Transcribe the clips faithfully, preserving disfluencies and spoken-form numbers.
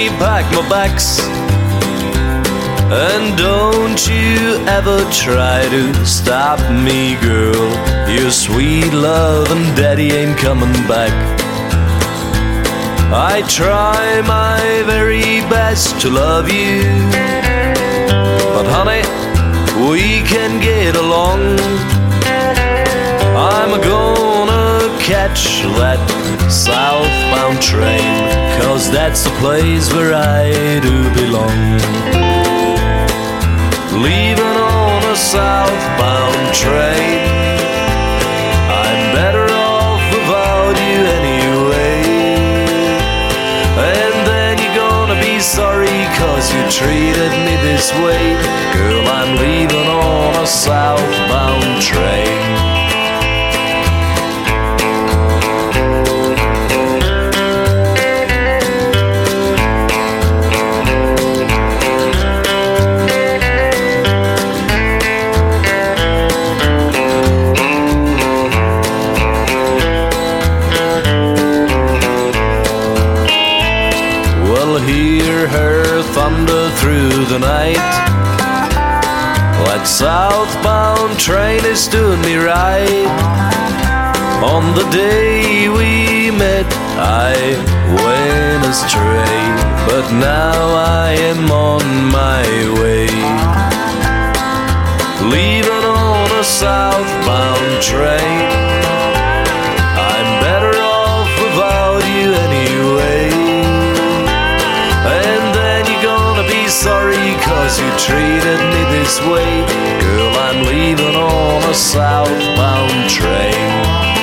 pack my bags. And don't you ever try to stop me, girl. Your sweet love and daddy ain't coming back. I try my very best to love you, but honey, we can get along. I'm gonna catch that southbound train, 'cause that's the place where I do belong. Leaving on a southbound train, I'm better off without you anyway. And then you're gonna be sorry 'cause you treated me this way. Girl, I'm leaving on a southbound train. Hear her thunder through the night. That southbound train is doing me right. On the day we met, I went astray, but now I am on my way. Leaving on a southbound train, I'm better off without you anyway. Sorry 'cause you treated me this way. Girl, I'm leaving on a southbound train.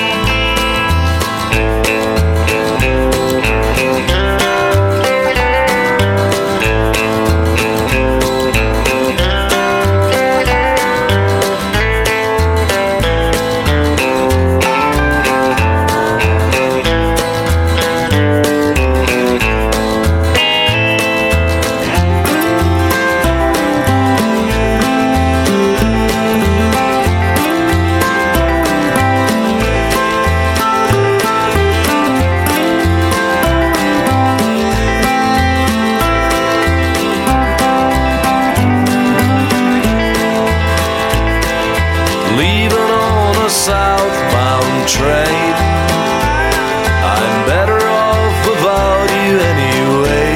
Leaving on a southbound train, I'm better off without you anyway.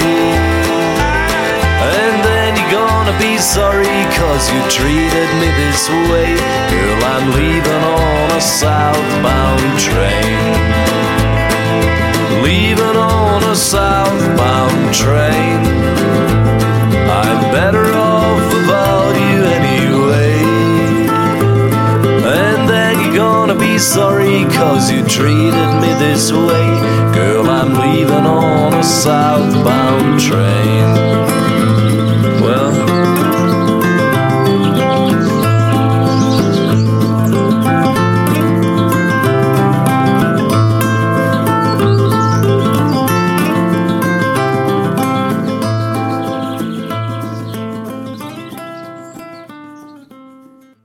And then you're gonna be sorry 'cause you treated me this way. Girl, I'm leaving on a southbound train. Leaving on a southbound train, I'm better off without you anyway. Be sorry 'cause you treated me this way. Girl, I'm leaving on a southbound train.